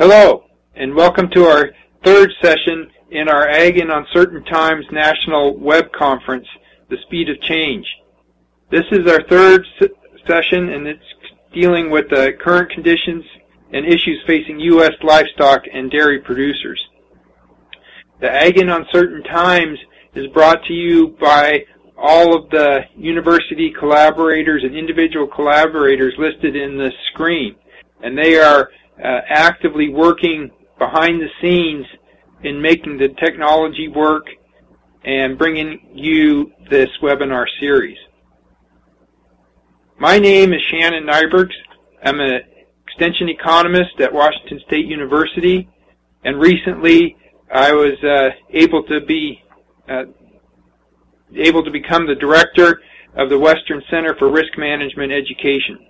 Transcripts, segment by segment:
Hello, and welcome to our third session in our Ag in Uncertain Times National Web Conference, The Speed of Change. This is our third session, and it's dealing with the current conditions and issues facing U.S. livestock and dairy producers. The Ag in Uncertain Times is brought to you by all of the university collaborators and individual collaborators listed in the screen, and they are actively working behind the scenes in making the technology work and bringing you this webinar series. My name is Shannon Nybergs. I'm an extension economist at Washington State University, and recently I was able to become the director of the Western Center for Risk Management Education.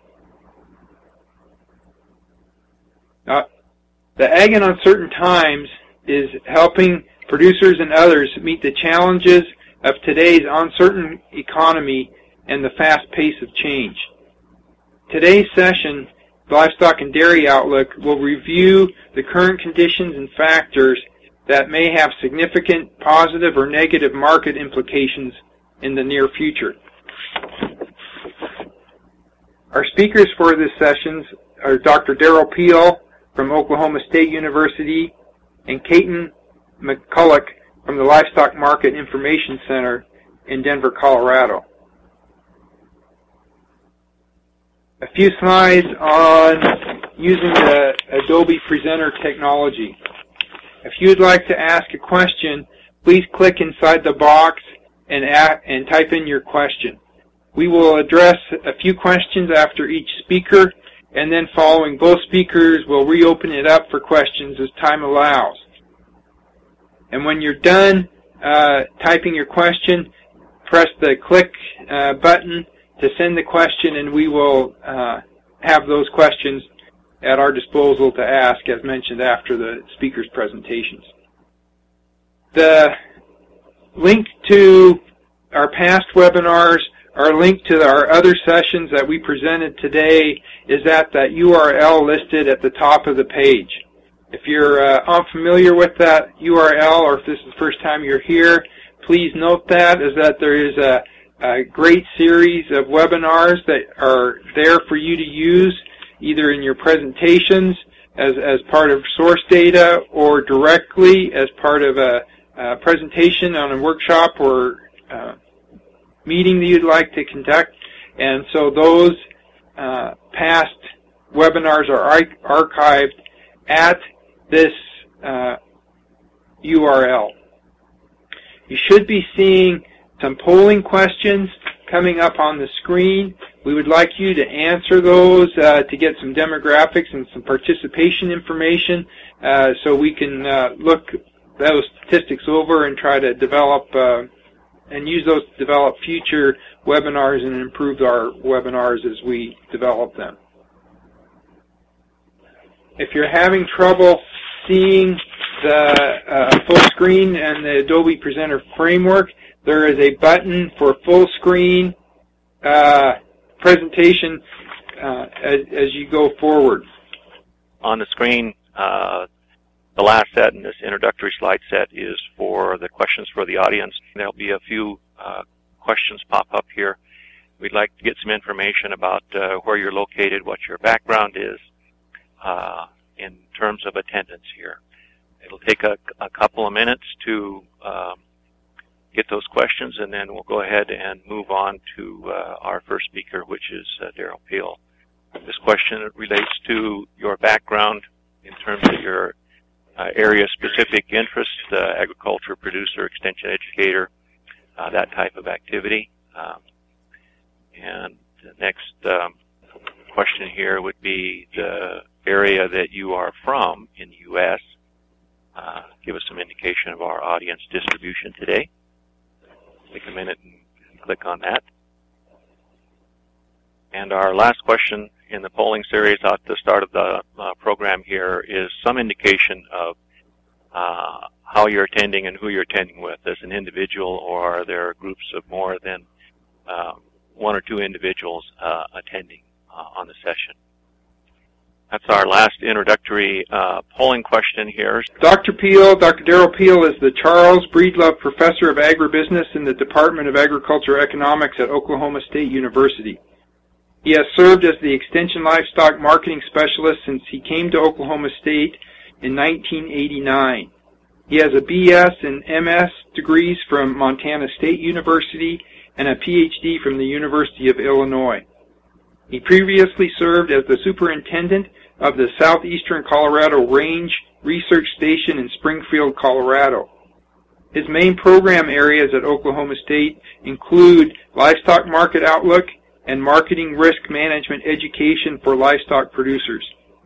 The Ag in Uncertain Times is helping producers and others meet the challenges of today's uncertain economy and the fast pace of change. Today's session, Livestock and Dairy Outlook, will review the current conditions and factors that may have significant positive or negative market implications in the near future. Our speakers for this session are Dr. Darrell Peel from Oklahoma State University and Caton McCulloch from the Livestock Market Information Center in Denver, Colorado. A few slides on using the Adobe Presenter technology. If you'd like to ask a question, please click inside the box and type in your question. We will address a few questions after each speaker, and then following both speakers, we'll reopen it up for questions as time allows. And when you're done typing your question, press the click button to send the question, and we will have those questions at our disposal to ask, as mentioned, after the speakers' presentations. The link to our past webinars, our link to our other sessions that we presented today is at that URL listed at the top of the page. If you're unfamiliar with that URL, or if this is the first time you're here, please note that there is a great series of webinars that are there for you to use, either in your presentations as part of source data or directly as part of a presentation on a workshop or meeting that you'd like to conduct. And so those past webinars are archived at this URL. You should be seeing some polling questions coming up on the screen. We would like you to answer those to get some demographics and some participation information so we can look those statistics over and try to develop and use those to develop future webinars and improve our webinars as we develop them. If you're having trouble seeing the full screen and the Adobe Presenter framework, there is a button for full screen presentation as you go forward. On the screen, the last set in this introductory slide set is for the questions for the audience. There'll be a few questions pop up here. We'd like to get some information about where you're located, what your background is in terms of attendance here. It'll take a couple of minutes to get those questions, and then we'll go ahead and move on to our first speaker, which is Darrell Peel. This question relates to your background in terms of your area-specific interest, agriculture, producer, extension educator, that type of activity. And the next question here would be the area that you are from in the U.S. Give us some indication of our audience distribution today. Take a minute and click on that. And our last question in the polling series at the start of the program here is some indication of how you're attending and who you're attending with as an individual, or are there groups of more than one or two individuals attending on the session. That's our last introductory polling question here. Dr. Darrell Peel is the Charles Breedlove Professor of Agribusiness in the Department of Agricultural Economics at Oklahoma State University. He has served as the Extension Livestock Marketing Specialist since he came to Oklahoma State in 1989. He has a BS and MS degrees from Montana State University and a PhD from the University of Illinois. He previously served as the superintendent of the Southeastern Colorado Range Research Station in Springfield, Colorado. His main program areas at Oklahoma State include livestock market outlook and marketing risk management education for livestock producers.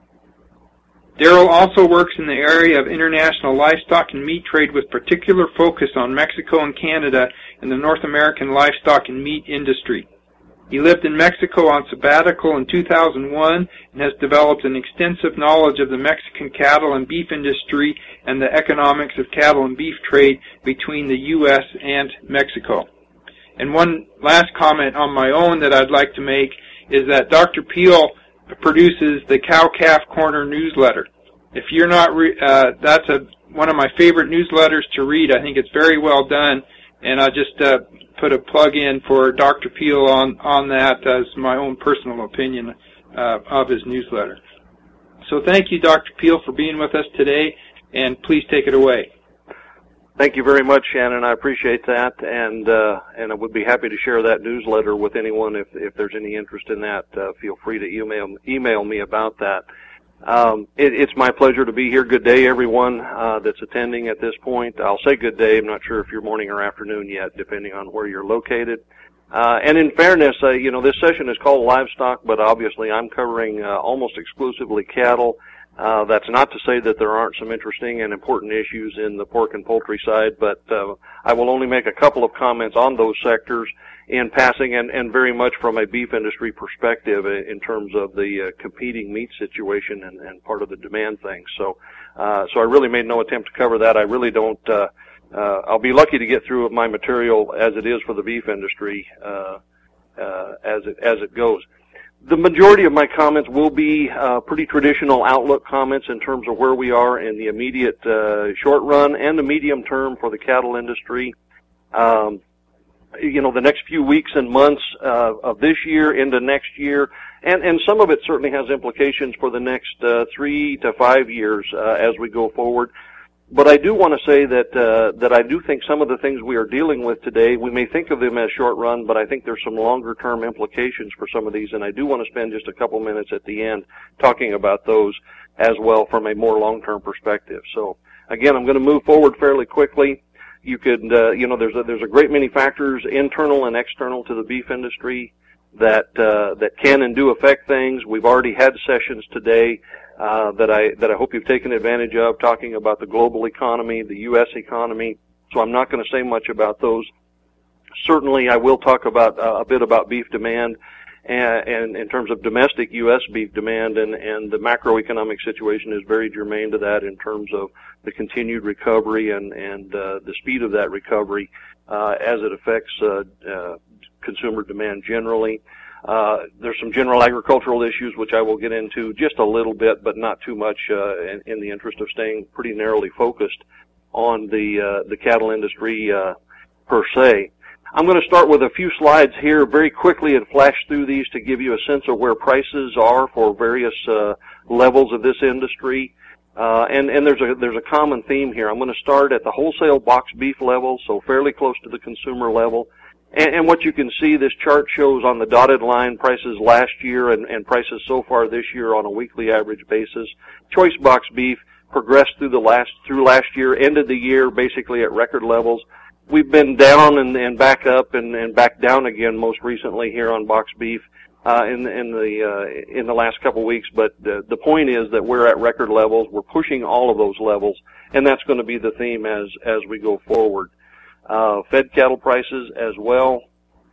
Darrell also works in the area of international livestock and meat trade with particular focus on Mexico and Canada and the North American livestock and meat industry. He lived in Mexico on sabbatical in 2001 and has developed an extensive knowledge of the Mexican cattle and beef industry and the economics of cattle and beef trade between the U.S. and Mexico. And one last comment on my own that I'd like to make is that Dr. Peel produces the Cow-Calf Corner newsletter. If you're not, that's one of my favorite newsletters to read. I think it's very well done, and I'll just put a plug in for Dr. Peel on that as my own personal opinion of his newsletter. So thank you, Dr. Peel, for being with us today, and please take it away. Thank you very much, Shannon. I appreciate that, and I would be happy to share that newsletter with anyone if there's any interest in that. Feel free to email me about that. It's my pleasure to be here. Good day, everyone that's attending at this point. I'll say good day. I'm not sure if you're morning or afternoon yet, depending on where you're located. And in fairness, this session is called Livestock, but obviously I'm covering almost exclusively cattle. That's not to say that there aren't some interesting and important issues in the pork and poultry side, but I will only make a couple of comments on those sectors in passing and very much from a beef industry perspective in terms of the competing meat situation and part of the demand thing. So I really made no attempt to cover that. I really don't. I'll be lucky to get through my material as it is for the beef industry as it goes. The majority of my comments will be pretty traditional outlook comments in terms of where we are in the immediate short run and the medium term for the cattle industry. The next few weeks and months of this year into next year, and some of it certainly has implications for the next 3 to 5 years as we go forward. But I do want to say that I do think some of the things we are dealing with today, we may think of them as short run, but I think there's some longer term implications for some of these, and I do want to spend just a couple minutes at the end talking about those as well from a more long term perspective. So again, I'm going to move forward fairly quickly. You could, there's a great many factors, internal and external, to the beef industry that can and do affect things. We've already had sessions today that I hope you've taken advantage of, talking about the global economy, the U.S. economy. So I'm not going to say much about those. Certainly, I will talk about a bit about beef demand and in terms of domestic U.S. beef demand, and the macroeconomic situation is very germane to that in terms of the continued recovery and the speed of that recovery as it affects consumer demand generally. There's some general agricultural issues which I will get into just a little bit, but not too much in the interest of staying pretty narrowly focused on the cattle industry per se. I'm going to start with a few slides here very quickly and flash through these to give you a sense of where prices are for various levels of this industry. And there's a common theme here. I'm going to start at the wholesale box beef level, so fairly close to the consumer level. And what you can see, this chart shows on the dotted line prices last year and prices so far this year on a weekly average basis. Choice box beef progressed through last year, ended the year basically at record levels. We've been down and back up and back down again most recently here on box beef in the last couple of weeks. But the point is that we're at record levels. We're pushing all of those levels, and that's going to be the theme as we go forward. Fed cattle prices as well.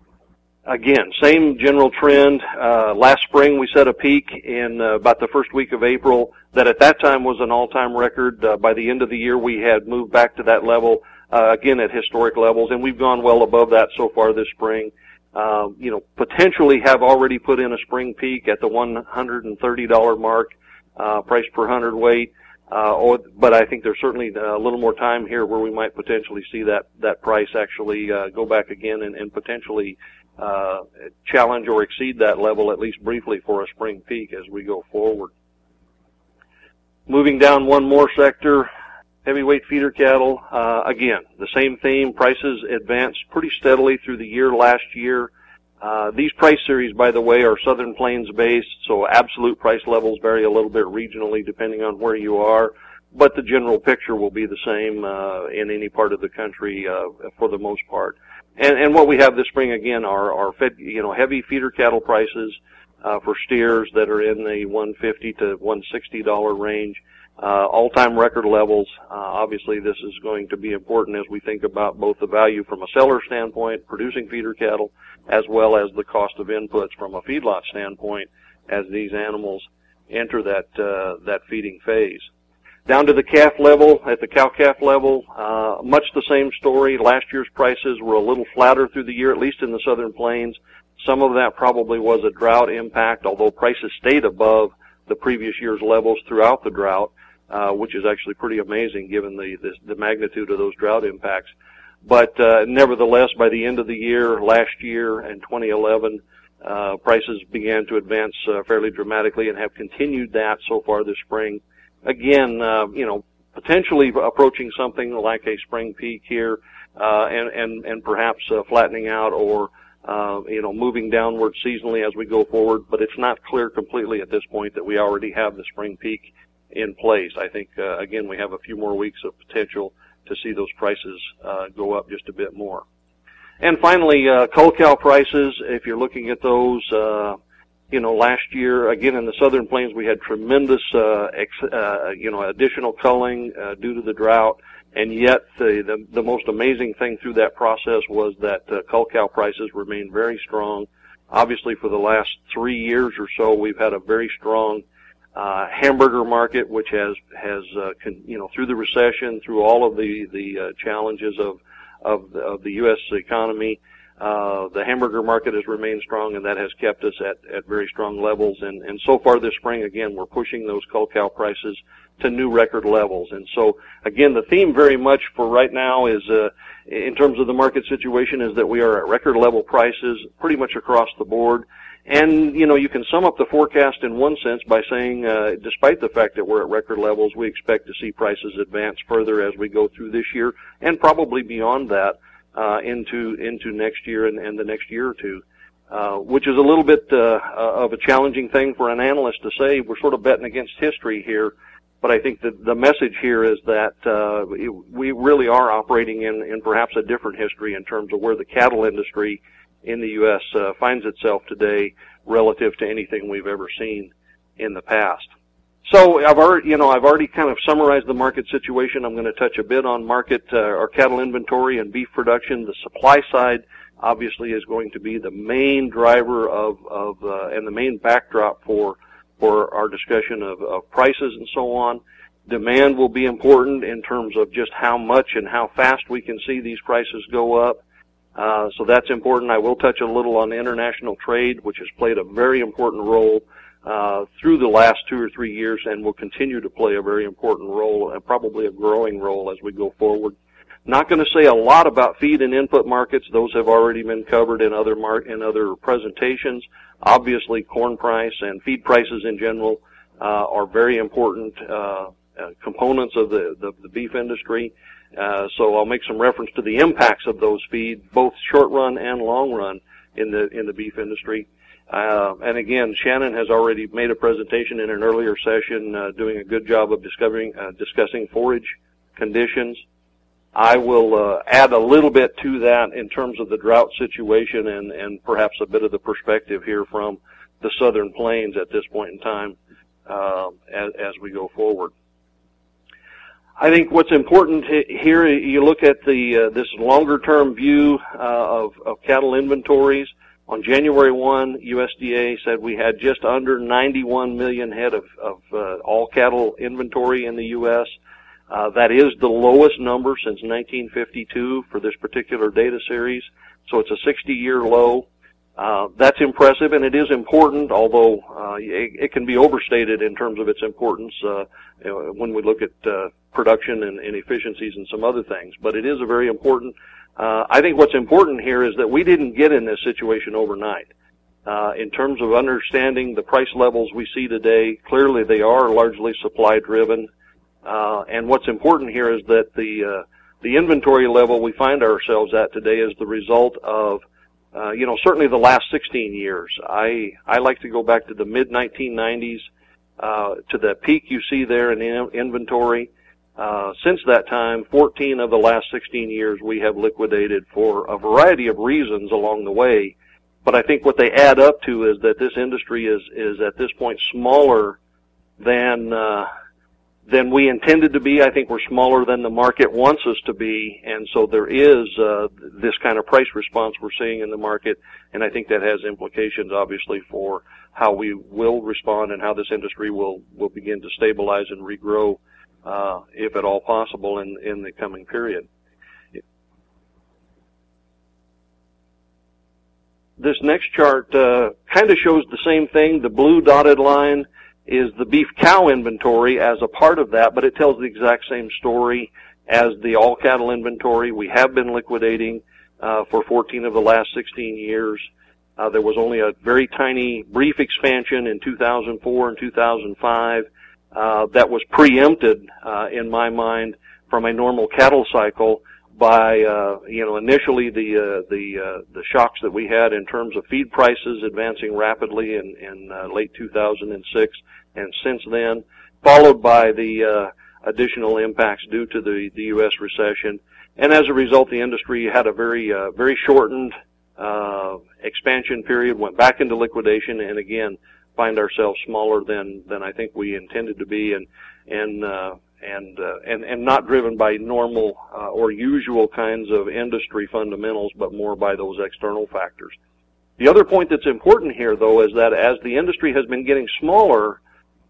Again, same general trend. Last spring we set a peak in about the first week of April that at that time was an all-time record. By the end of the year we had moved back to that level, again at historic levels, and we've gone well above that so far this spring. Potentially have already put in a spring peak at the $130 mark. price per hundredweight. But I think there's certainly a little more time here where we might potentially see that price actually go back again and potentially challenge or exceed that level, at least briefly, for a spring peak as we go forward. Moving down one more sector, heavyweight feeder cattle. Again, the same theme. Prices advanced pretty steadily through the year last year. These price series, by the way, are Southern Plains based, so absolute price levels vary a little bit regionally depending on where you are, but the general picture will be the same in any part of the country for the most part. And what we have this spring again are heavy feeder cattle prices for steers that are in the $150 to $160 range. All-time record levels. Obviously, this is going to be important as we think about both the value from a seller standpoint, producing feeder cattle, as well as the cost of inputs from a feedlot standpoint as these animals enter that feeding phase. Down to the calf level, at the cow-calf level, much the same story. Last year's prices were a little flatter through the year, at least in the Southern Plains. Some of that probably was a drought impact, although prices stayed above the previous year's levels throughout the drought, which is actually pretty amazing given the magnitude of those drought impacts. But nevertheless, by the end of the year, last year in 2011, prices began to advance fairly dramatically and have continued that so far this spring. Again, potentially approaching something like a spring peak here, and perhaps flattening out or moving downward seasonally as we go forward, but it's not clear completely at this point that we already have the spring peak in place. I think, again, we have a few more weeks of potential to see those prices go up just a bit more. And finally, cull cow prices, if you're looking at those, last year, again, in the Southern Plains, we had tremendous, additional culling due to the drought. And yet, the most amazing thing through that process was that cull cow prices remained very strong. Obviously, for the last 3 years or so, we've had a very strong hamburger market, which has through the recession, through all of the challenges of the U.S. economy, the hamburger market has remained strong, and that has kept us at very strong levels. And so far this spring, again, we're pushing those cull cow prices to new record levels. And so, again, the theme very much for right now is, in terms of the market situation, is that we are at record level prices pretty much across the board. And, you can sum up the forecast in one sense by saying, despite the fact that we're at record levels, we expect to see prices advance further as we go through this year and probably beyond that, into next year and the next year or two, which is a little bit of a challenging thing for an analyst to say. We're sort of betting against history here, but I think that the message here is that we really are operating in perhaps a different history in terms of where the cattle industry in the U.S. Finds itself today relative to anything we've ever seen in the past. So I've already kind of summarized the market situation. I'm going to touch a bit on market or cattle inventory and beef production. The supply side obviously is going to be the main driver and the main backdrop for our discussion of prices and so on. Demand will be important in terms of just how much and how fast we can see these prices go up. So that's important. I will touch a little on international trade, which has played a very important role through the last 2 or 3 years and will continue to play a very important role and probably a growing role as we go forward. Not going to say a lot about feed and input markets. Those have already been covered in other presentations. Obviously, corn price and feed prices in general are very important components of the beef industry. So I'll make some reference to the impacts of those feed, both short run and long run in the beef industry. And again, Shannon has already made a presentation in an earlier session, doing a good job of discussing forage conditions. I will add a little bit to that in terms of the drought situation and perhaps a bit of the perspective here from the Southern Plains at this point in time as we go forward. I think what's important here, you look at this longer-term view of cattle inventories. On January 1, USDA said we had just under 91 million head of all cattle inventory in the U.S. That is the lowest number since 1952 for this particular data series, so it's a 60-year low. That's impressive, and it is important, although it can be overstated in terms of its importance when we look at production and efficiencies and some other things. But it is a very important. I think what's important here is that we didn't get in this situation overnight. In terms of understanding the price levels we see today, clearly they are largely supply-driven. And what's important here is that the inventory level we find ourselves at today is the result of certainly the last 16 years. I like to go back to the mid-1990s, to the peak you see there in inventory. Since that time, 14 of the last 16 years we have liquidated for a variety of reasons along the way. But I think what they add up to is that this industry is at this point smaller than we intended to be. I think we're smaller than the market wants us to be, and so there is this kind of price response we're seeing in the market, and I think that has implications, obviously, for how we will respond and how this industry will begin to stabilize and regrow, if at all possible, in the coming period. This next chart kind of shows the same thing. The blue dotted line is the beef cow inventory as a part of that, but it tells the exact same story as the all cattle inventory. We have been liquidating for 14 of the last 16 years. There was only a very tiny brief expansion in 2004 and 2005 that was preempted in my mind from a normal cattle cycle by initially the shocks that we had in terms of feed prices advancing rapidly in late 2006, and since then, followed by the additional impacts due to the U.S. recession. And as a result, the industry had a very shortened expansion period, went back into liquidation, and again find ourselves smaller than I think we intended to be, and not driven by normal or usual kinds of industry fundamentals, but more by those external factors. The other point that's important here, though, is that as the industry has been getting smaller,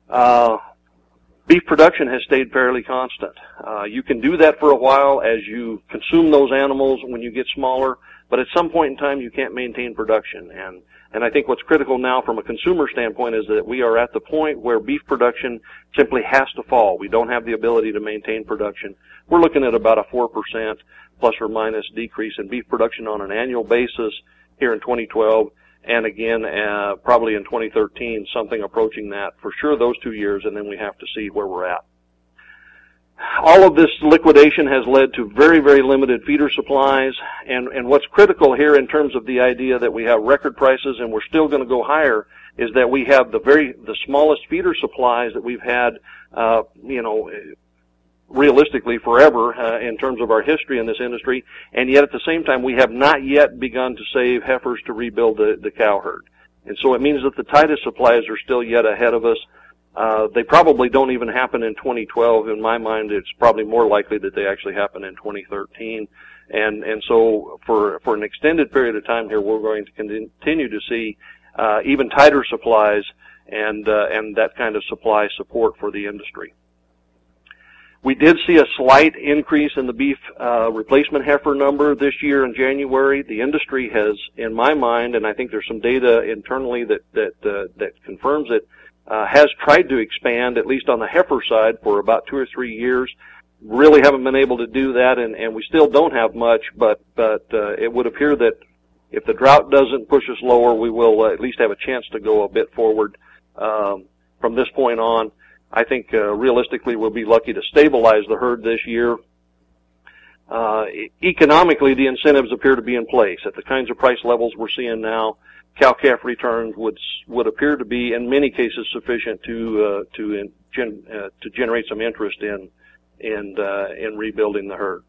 beef production has stayed fairly constant. You can do that for a while as you consume those animals when you get smaller, but at some point in time you can't maintain production. And I think what's critical now from a consumer standpoint is that we are at the point where beef production simply has to fall. We don't have the ability to maintain production. We're looking at about a 4% plus or minus decrease in beef production on an annual basis here in 2012, and again, probably in 2013, something approaching that. For sure those 2 years, and then we have to see where we're at. All of this liquidation has led to very, very limited feeder supplies, and what's critical here in terms of the idea that we have record prices and we're still going to go higher is that we have the smallest feeder supplies that we've had, realistically forever in terms of our history in this industry, and yet at the same time we have not yet begun to save heifers to rebuild the cow herd. And so it means that the tightest supplies are still yet ahead of us. They probably don't even happen in 2012. In my mind, it's probably more likely that they actually happen in 2013. And so for an extended period of time here, we're going to continue to see even tighter supplies and that kind of supply support for the industry. We did see a slight increase in the beef replacement heifer number this year in January. The industry has, in my mind, and I think there's some data internally that confirms it, has tried to expand, at least on the heifer side, for about 2 or 3 years. Really haven't been able to do that, and we still don't have much, but it would appear that if the drought doesn't push us lower, we will at least have a chance to go a bit forward from this point on. I think realistically we'll be lucky to stabilize the herd this year. Economically, the incentives appear to be in place. At the kinds of price levels we're seeing now, cow-calf returns would appear to be, in many cases, sufficient to generate some interest in rebuilding the herd.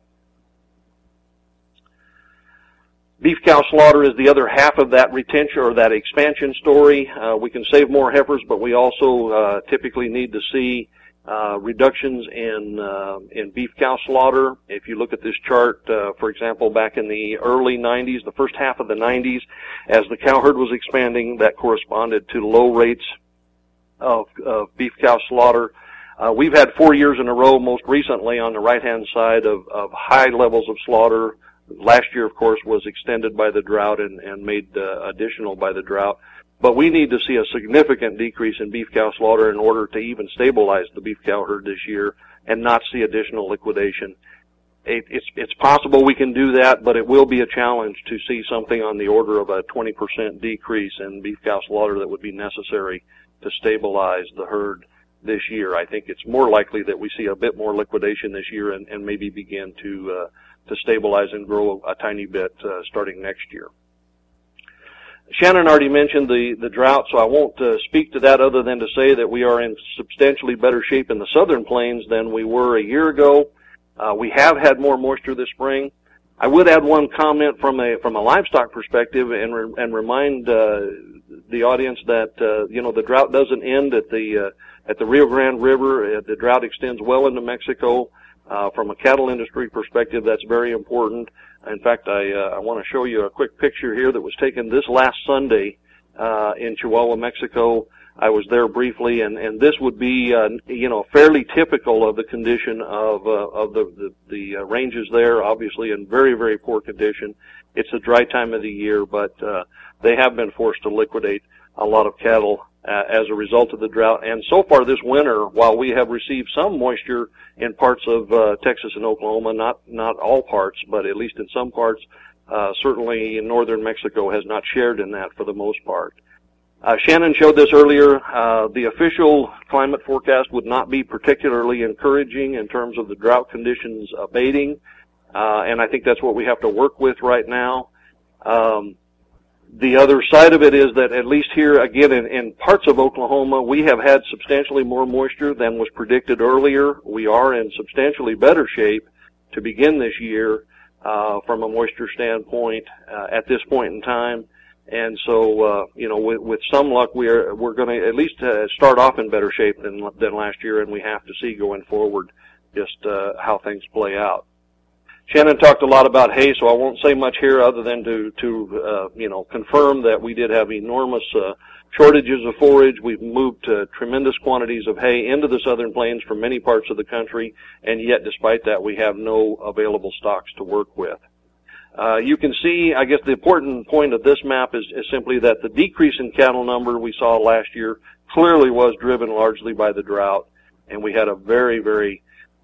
Beef cow slaughter is the other half of that retention or that expansion story. We can save more heifers, but we also typically need to see reductions in beef cow slaughter. If you look at this chart, for example, back in the early 90s, the first half of the 90s, as the cow herd was expanding, that corresponded to low rates of beef cow slaughter. We've had 4 years in a row, most recently on the right-hand side, of high levels of slaughter, Last year, of course, was extended by the drought and made additional by the drought. But we need to see a significant decrease in beef cow slaughter in order to even stabilize the beef cow herd this year and not see additional liquidation. It's possible we can do that, but it will be a challenge to see something on the order of a 20% decrease in beef cow slaughter that would be necessary to stabilize the herd this year. I think it's more likely that we see a bit more liquidation this year and maybe begin to stabilize and grow a tiny bit starting next year. Shannon already mentioned the drought, so I won't speak to that other than to say that we are in substantially better shape in the southern plains than we were a year ago. We have had more moisture this spring. I would add one comment from a livestock perspective and remind the audience that the drought doesn't end at the Rio Grande River. The drought extends well into Mexico. From a cattle industry perspective, that's very important. In fact, I want to show you a quick picture here that was taken this last Sunday in Chihuahua, Mexico. I was there briefly, and this would be fairly typical of the condition of the ranges there. Obviously, in very, very poor condition. It's a dry time of the year, but they have been forced to liquidate a lot of cattle as a result of the drought. And so far this winter, while we have received some moisture in parts of Texas and Oklahoma, not all parts, but at least in some parts, certainly northern Mexico has not shared in that for the most part. Shannon showed this earlier. The official climate forecast would not be particularly encouraging in terms of the drought conditions abating, and I think that's what we have to work with right now. The other side of it is that at least here, again, in parts of Oklahoma, we have had substantially more moisture than was predicted earlier. We are in substantially better shape to begin this year from a moisture standpoint at this point in time. And so, with some luck, we're going to at least start off in better shape than last year, and we have to see going forward just how things play out. Shannon talked a lot about hay, so I won't say much here other than to confirm that we did have enormous shortages of forage. We've moved tremendous quantities of hay into the southern plains from many parts of the country, and yet despite that, we have no available stocks to work with. You can see, I guess the important point of this map is simply that the decrease in cattle number we saw last year clearly was driven largely by the drought, and we had a very, very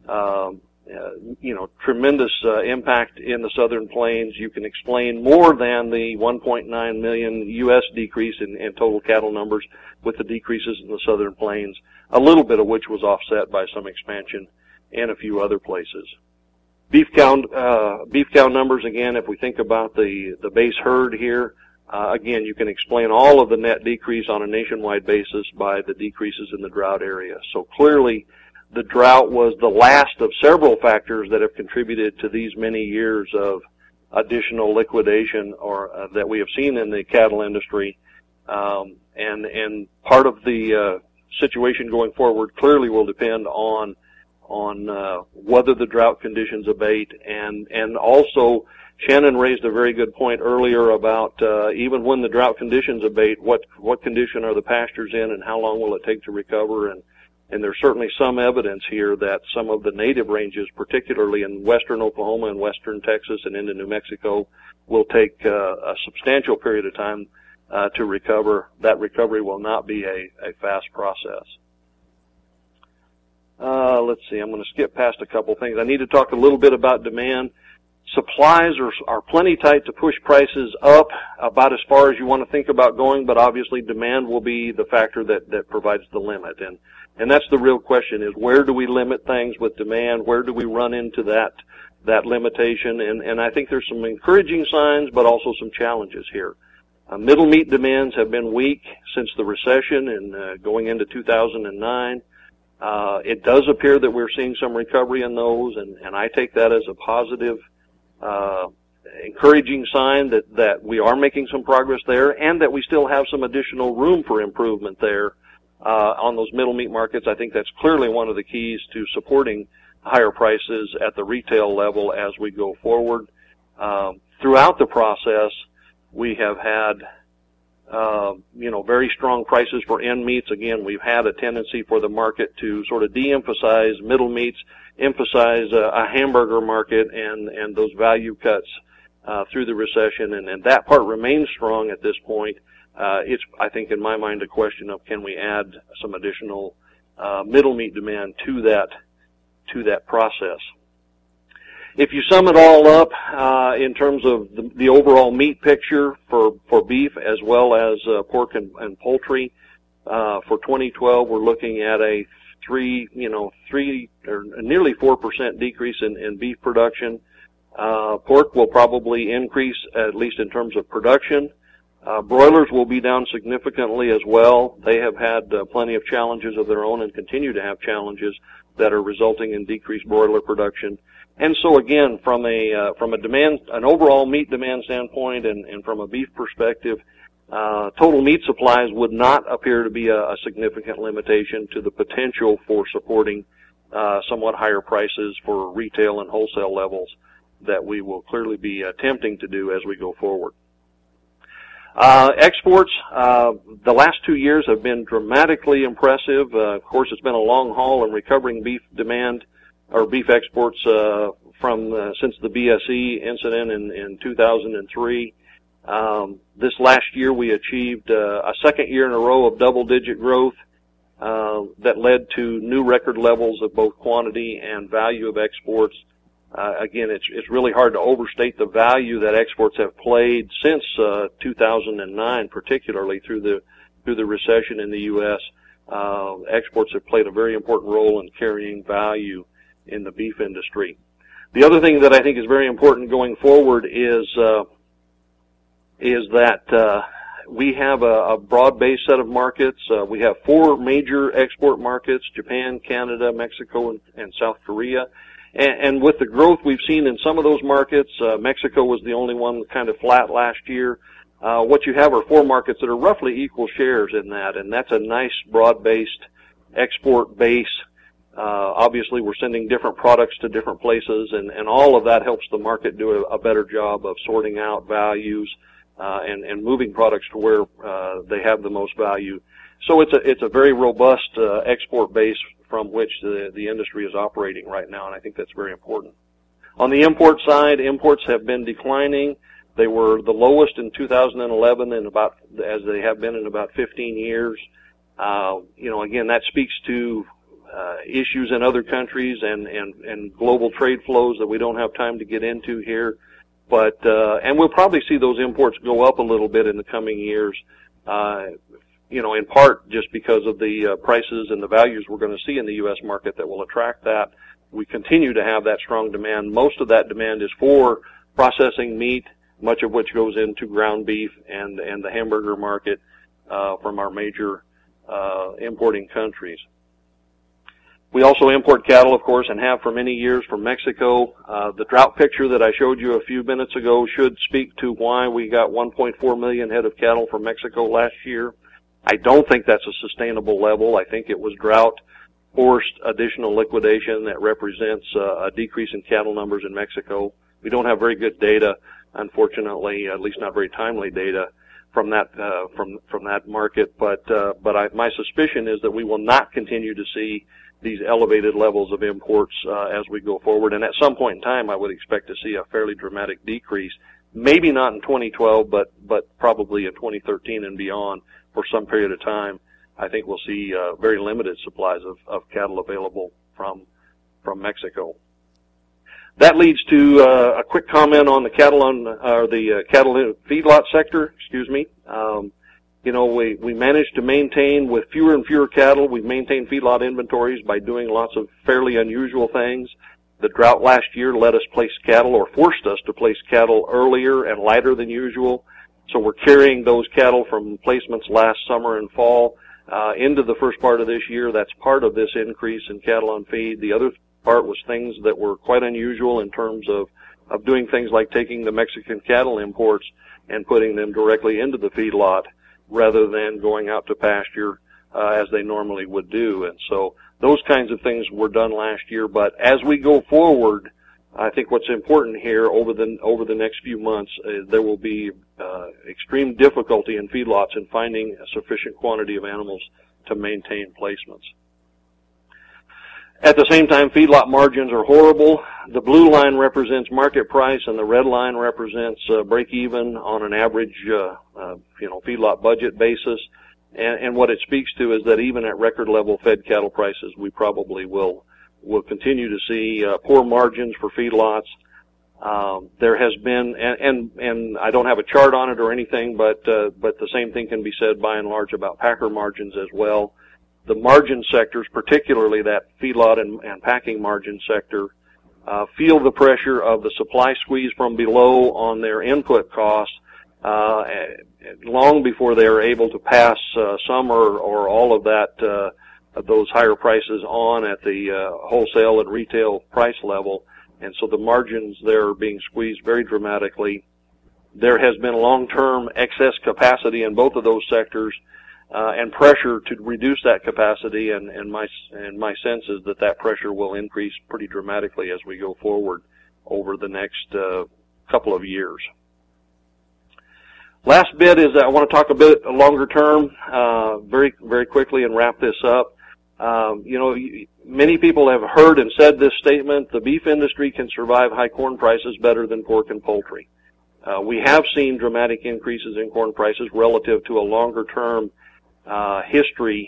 tremendous impact in the southern plains. You can explain more than the 1.9 million U.S. decrease in total cattle numbers with the decreases in the southern plains, a little bit of which was offset by some expansion in a few other places. Beef cow numbers, again, if we think about the base herd here, again, you can explain all of the net decrease on a nationwide basis by the decreases in the drought area. So clearly, the drought was the last of several factors that have contributed to these many years of additional liquidation or that we have seen in the cattle industry. And part of the situation going forward clearly will depend on whether the drought conditions abate, and also Shannon raised a very good point earlier about even when the drought conditions abate, what condition are the pastures in and how long will it take to recover, and there's certainly some evidence here that some of the native ranges, particularly in western Oklahoma and western Texas and into New Mexico, will take a substantial period of time to recover. That recovery will not be a fast process. Let's see, I'm going to skip past a couple things. I need to talk a little bit about demand. Supplies are plenty tight to push prices up about as far as you want to think about going, but obviously demand will be the factor that provides the limit. And that's the real question, is where do we limit things with demand? Where do we run into that limitation? And I think there's some encouraging signs, but also some challenges here. Middle meat demands have been weak since the recession and going into 2009. It does appear that we're seeing some recovery in those, and I take that as a positive, encouraging sign that we are making some progress there and that we still have some additional room for improvement there on those middle meat markets. I think that's clearly one of the keys to supporting higher prices at the retail level as we go forward. Throughout the process, we have had very strong prices for end meats. Again, we've had a tendency for the market to sort of de-emphasize middle meats, emphasize a hamburger market and those value cuts through the recession, and that part remains strong at this point. It's, I think, in my mind, a question of can we add some additional middle meat demand to that process. If you sum it all up in terms of the overall meat picture for beef as well as pork and poultry, for 2012 we're looking at a 3 or nearly 4% decrease in beef production. Pork will probably increase, at least in terms of production. Broilers will be down significantly as well. They have had plenty of challenges of their own and continue to have challenges that are resulting in decreased broiler production. And so again, from an overall meat demand standpoint and from a beef perspective, total meat supplies would not appear to be a significant limitation to the potential for supporting somewhat higher prices for retail and wholesale levels that we will clearly be attempting to do as we go forward. Exports, the last 2 years have been dramatically impressive. Of course, it's been a long haul in recovering beef demand or beef exports since the BSE incident in 2003. This last year we achieved a second year in a row of double-digit growth that led to new record levels of both quantity and value of exports. Again, it's really hard to overstate the value that exports have played since 2009, particularly through the recession in the U.S. Exports have played a very important role in carrying value in the beef industry. The other thing that I think is very important going forward is that we have a broad-based set of markets. We have 4 major export markets: Japan, Canada, Mexico, and South Korea. And with the growth we've seen in some of those markets, Mexico was the only one kind of flat last year. What you have are 4 markets that are roughly equal shares in that, and that's a nice broad-based export base. Obviously, we're sending different products to different places, and all of that helps the market do a better job of sorting out values and moving products to where they have the most value. So it's a very robust export base from which the industry is operating right now, and I think that's very important. On the import side, imports have been declining. They were the lowest in 2011 as they have been in about 15 years. Again, that speaks to issues in other countries and global trade flows that we don't have time to get into here. But and we'll probably see those imports go up a little bit in the coming years. In part just because of the prices and the values we're going to see in the U.S. market that will attract that. We continue to have that strong demand. Most of that demand is for processing meat, much of which goes into ground beef and the hamburger market from our major importing countries. We also import cattle, of course, and have for many years from Mexico. The drought picture that I showed you a few minutes ago should speak to why we got 1.4 million head of cattle from Mexico last year. I don't think that's a sustainable level. I think it was drought-forced additional liquidation that represents a decrease in cattle numbers in Mexico. We don't have very good data, unfortunately, at least not very timely data from that from that market. But my suspicion is that we will not continue to see these elevated levels of imports as we go forward. And at some point in time, I would expect to see a fairly dramatic decrease. Maybe not in 2012, but probably in 2013 and beyond. For some period of time, I think we'll see very limited supplies of cattle available from Mexico. That leads to a quick comment on the cattle cattle feedlot sector. Excuse me. We managed to maintain with fewer and fewer cattle. We've maintained feedlot inventories by doing lots of fairly unusual things. The drought last year let us place cattle, or forced us to place cattle earlier and lighter than usual. So we're carrying those cattle from placements last summer and fall into the first part of this year. That's part of this increase in cattle on feed. The other part was things that were quite unusual in terms of doing things like taking the Mexican cattle imports and putting them directly into the feedlot rather than going out to pasture as they normally would do. And so those kinds of things were done last year. But as we go forward, I think what's important here over the next few months, there will be extreme difficulty in feedlots in finding a sufficient quantity of animals to maintain placements. At the same time, feedlot margins are horrible. The blue line represents market price, and the red line represents break even on an average, feedlot budget basis. And what it speaks to is that even at record level fed cattle prices, we probably will continue to see poor margins for feedlots. There has been, and I don't have a chart on it or anything, but the same thing can be said by and large about packer margins as well. The margin sectors, particularly that feedlot and packing margin sector, feel the pressure of the supply squeeze from below on their input costs long before they are able to pass some or all of that those higher prices on at the wholesale and retail price level. And so the margins there are being squeezed very dramatically. There has been long-term excess capacity in both of those sectors, and pressure to reduce that capacity, and my sense is that pressure will increase pretty dramatically as we go forward over the next couple of years. Last bit is I want to talk a bit longer term, very, very quickly, and wrap this up. Many people have heard and said this statement: the beef industry can survive high corn prices better than pork and poultry. We have seen dramatic increases in corn prices relative to a longer term history,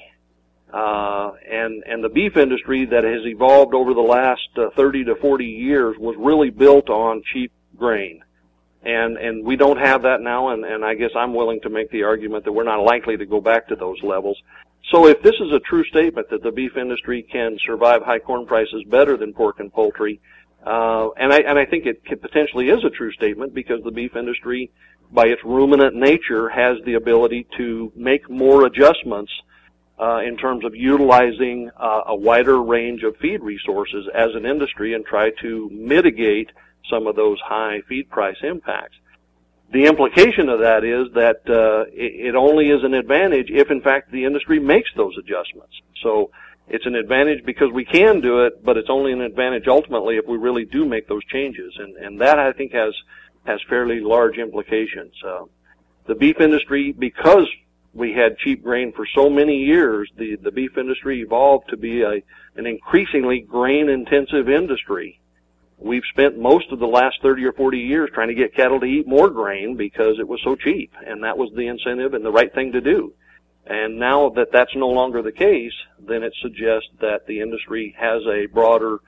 and the beef industry that has evolved over the last 30 to 40 years was really built on cheap grain. And we don't have that now, and I guess I'm willing to make the argument that we're not likely to go back to those levels. So if this is a true statement that the beef industry can survive high corn prices better than pork and poultry, and I think it potentially is a true statement, because the beef industry, by its ruminant nature, has the ability to make more adjustments in terms of utilizing a wider range of feed resources as an industry and try to mitigate some of those high feed price impacts. The implication of that is that it only is an advantage if, in fact, the industry makes those adjustments. So it's an advantage because we can do it, but it's only an advantage ultimately if we really do make those changes. And that, I think, has fairly large implications. The beef industry, because we had cheap grain for so many years, the beef industry evolved to be an increasingly grain-intensive industry. We've spent most of the last 30 or 40 years trying to get cattle to eat more grain because it was so cheap, and that was the incentive and the right thing to do. And now that that's no longer the case, then it suggests that the industry has a broader,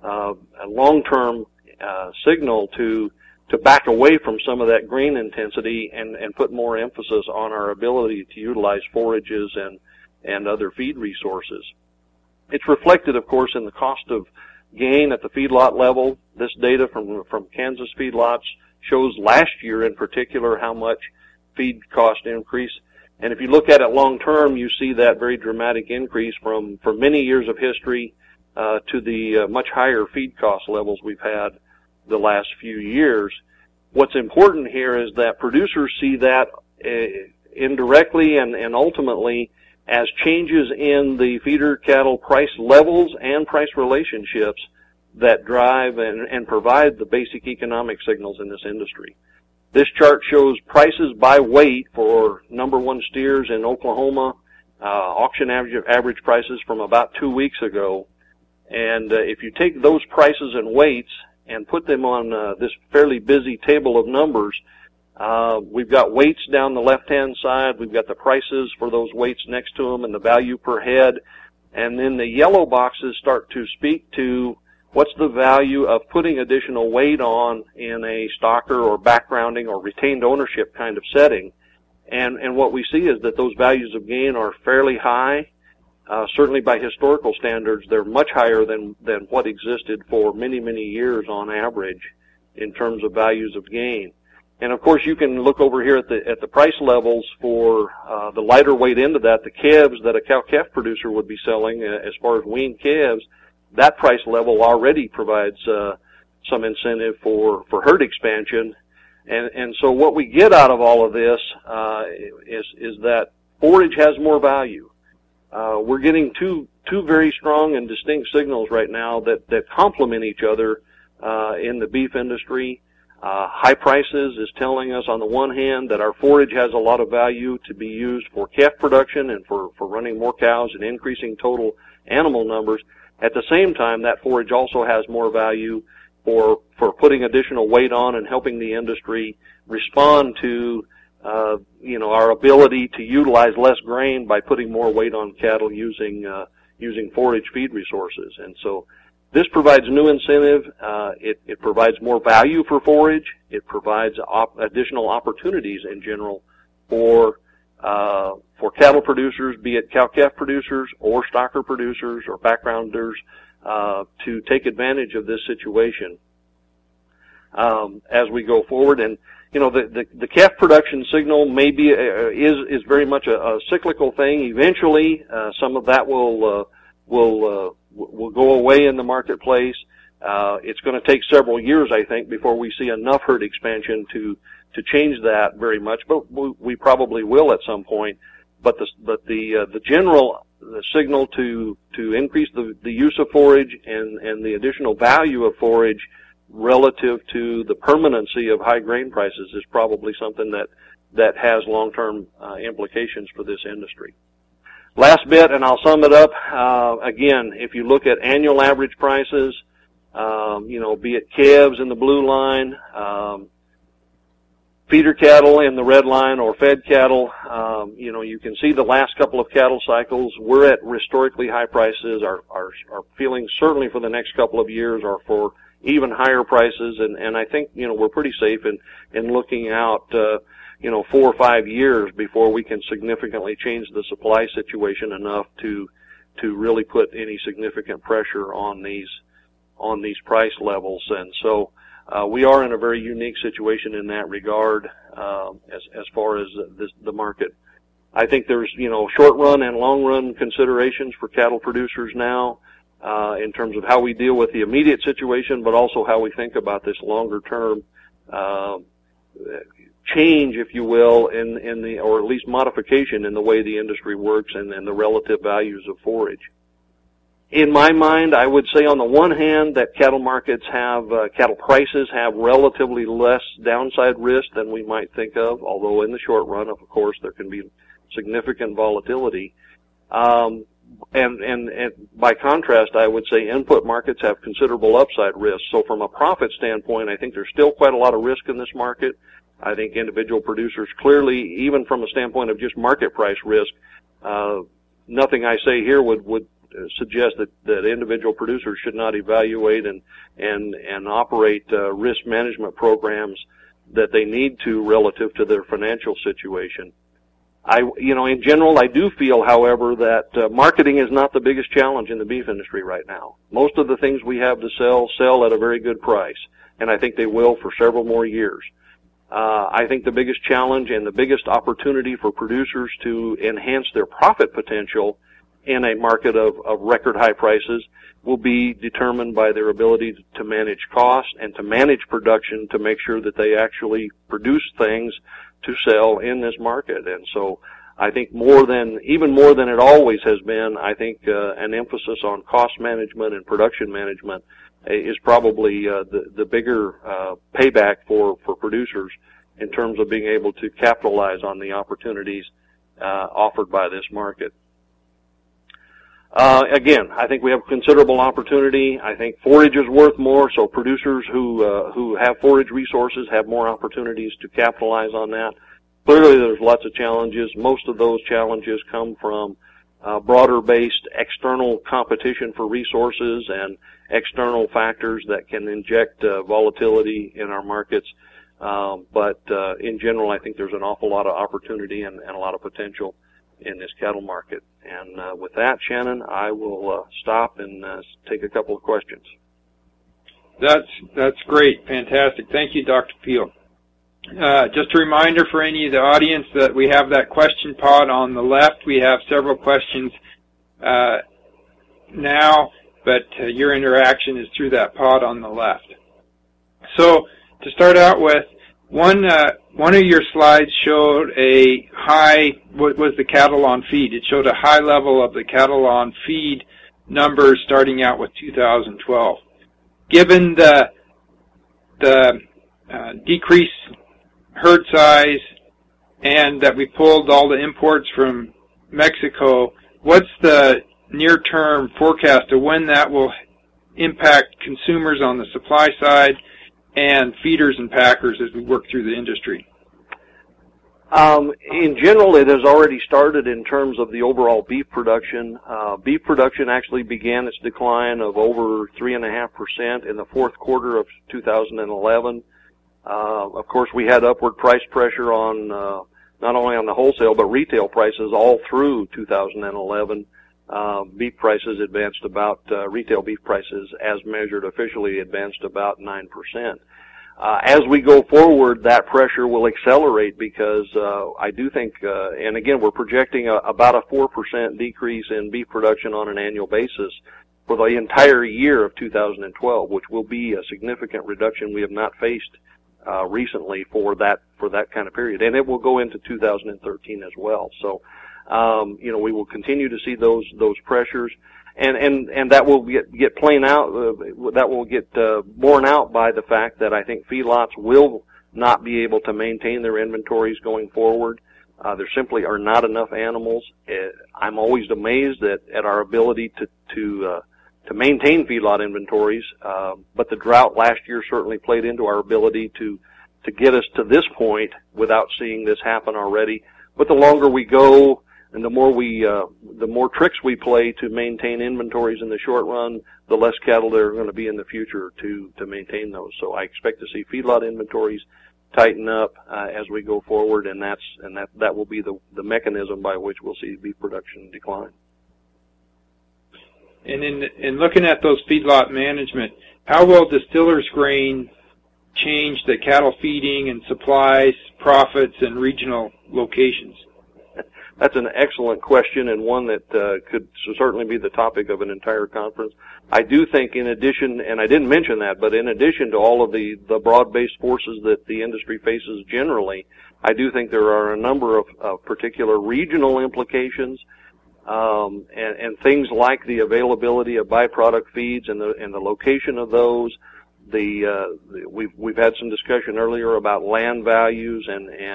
long-term signal to back away from some of that grain intensity and put more emphasis on our ability to utilize forages and other feed resources. It's reflected, of course, in the cost of gain at the feedlot level. This data from Kansas feedlots shows last year in particular how much feed cost increase. And if you look at it long term, you see that very dramatic increase for many years of history to the much higher feed cost levels we've had the last few years. What's important here is that producers see that indirectly and ultimately as changes in the feeder cattle price levels and price relationships that drive and provide the basic economic signals in this industry. This chart shows prices by weight for number one steers in Oklahoma, auction average prices from about 2 weeks ago. And if you take those prices and weights and put them on this fairly busy table of numbers, we've got weights down the left-hand side. We've got the prices for those weights next to them and the value per head. And then the yellow boxes start to speak to what's the value of putting additional weight on in a stocker or backgrounding or retained ownership kind of setting. And what we see is that those values of gain are fairly high. Certainly by historical standards, they're much higher than what existed for many, many years on average in terms of values of gain. And of course, you can look over here at the price levels for the lighter weight end of that, the calves that a cow-calf producer would be selling as far as weaned calves. That price level already provides some incentive for herd expansion. And so what we get out of all of this is that forage has more value. We're getting two very strong and distinct signals right now that complement each other in the beef industry. High prices is telling us on the one hand that our forage has a lot of value to be used for calf production and for running more cows and increasing total animal numbers. At the same time, that forage also has more value for putting additional weight on and helping the industry respond to our ability to utilize less grain by putting more weight on cattle using forage feed resources. And so this provides new incentive. It provides more value for forage. It provides additional opportunities in general for cattle producers, be it cow-calf producers or stocker producers or backgrounders, to take advantage of this situation as we go forward. And the calf production signal maybe is very much a cyclical thing. Eventually, some of that will go away in the marketplace. It's going to take several years, I think, before we see enough herd expansion to change that very much, but we probably will at some point. But the general signal to increase the use of forage and the additional value of forage relative to the permanency of high grain prices is probably something that has long-term implications for this industry. Last bit, and I'll sum it up. Again, if you look at annual average prices, be it calves in the blue line, feeder cattle in the red line, or fed cattle, you can see the last couple of cattle cycles, we're at historically high prices. Our feelings certainly for the next couple of years are for even higher prices, and I think, we're pretty safe in looking out, 4 or 5 years before we can significantly change the supply situation enough to really put any significant pressure on these price levels. And so we are in a very unique situation in that regard as far as the market. I think there's short run and long run considerations for cattle producers now in terms of how we deal with the immediate situation, but also how we think about this longer term change, if you will, or at least modification in the way the industry works and the relative values of forage. In my mind, I would say on the one hand that cattle prices have relatively less downside risk than we might think of, although in the short run, of course, there can be significant volatility. And by contrast, I would say input markets have considerable upside risk. So from a profit standpoint, I think there's still quite a lot of risk in this market. I think individual producers clearly, even from a standpoint of just market price risk, nothing I say here would suggest that individual producers should not evaluate and operate risk management programs that they need to relative to their financial situation. In general, I do feel, however, that marketing is not the biggest challenge in the beef industry right now. Most of the things we have to sell at a very good price, and I think they will for several more years. I think the biggest challenge and the biggest opportunity for producers to enhance their profit potential in a market of record high prices will be determined by their ability to manage costs and to manage production to make sure that they actually produce things to sell in this market. And so I think even more than it always has been, I think an emphasis on cost management and production management is probably the bigger payback for producers in terms of being able to capitalize on the opportunities offered by this market. Again, I think we have considerable opportunity. I think forage is worth more, so producers who have forage resources have more opportunities to capitalize on that. Clearly, there's lots of challenges. Most of those challenges come from broader-based external competition for resources and external factors that can inject volatility in our markets. But in general, I think there's an awful lot of opportunity and a lot of potential in this cattle market. And with that, Shannon, I will stop and take a couple of questions. That's great. Fantastic. Thank you, Dr. Peel. Just a reminder for any of the audience that we have that question pod on the left. We have several questions now, but your interaction is through that pod on the left. So to start out with, one of your slides showed a high, what was the cattle on feed? It showed a high level of the cattle on feed numbers starting out with 2012. Given the decreased herd size and that we pulled all the imports from Mexico, what's the near-term forecast of when that will impact consumers on the supply side and feeders and packers as we work through the industry? In general, it has already started in terms of the overall beef production. Beef production actually began its decline of over 3.5% in the fourth quarter of 2011. Of course, we had upward price pressure on not only on the wholesale but retail prices all through 2011. Beef prices advanced about retail beef prices, as measured officially, advanced about 9%. As we go forward, that pressure will accelerate because I do think, and again, we're projecting about a 4% decrease in beef production on an annual basis for the entire year of 2012, which will be a significant reduction we have not faced recently for that kind of period, and it will go into 2013 as well. So, we will continue to see those pressures. And that will get playing out. That will get borne out by the fact that I think feedlots will not be able to maintain their inventories going forward. There simply are not enough animals. I'm always amazed at our ability to maintain feedlot inventories. But the drought last year certainly played into our ability to get us to this point without seeing this happen already. But the longer we go, and the more tricks we play to maintain inventories in the short run, the less cattle there are going to be in the future to maintain those. So I expect to see feedlot inventories tighten up as we go forward, and that will be the mechanism by which we'll see beef production decline. And in looking at those feedlot management, how will distillers' grain change the cattle feeding and supplies, profits, and regional locations? That's an excellent question, and one that could certainly be the topic of an entire conference. I do think, in addition, and I didn't mention that, but in addition to all of the broad-based forces that the industry faces generally, I do think there are a number of particular regional implications, and things like the availability of byproduct feeds and the location of those. We've had some discussion earlier about land values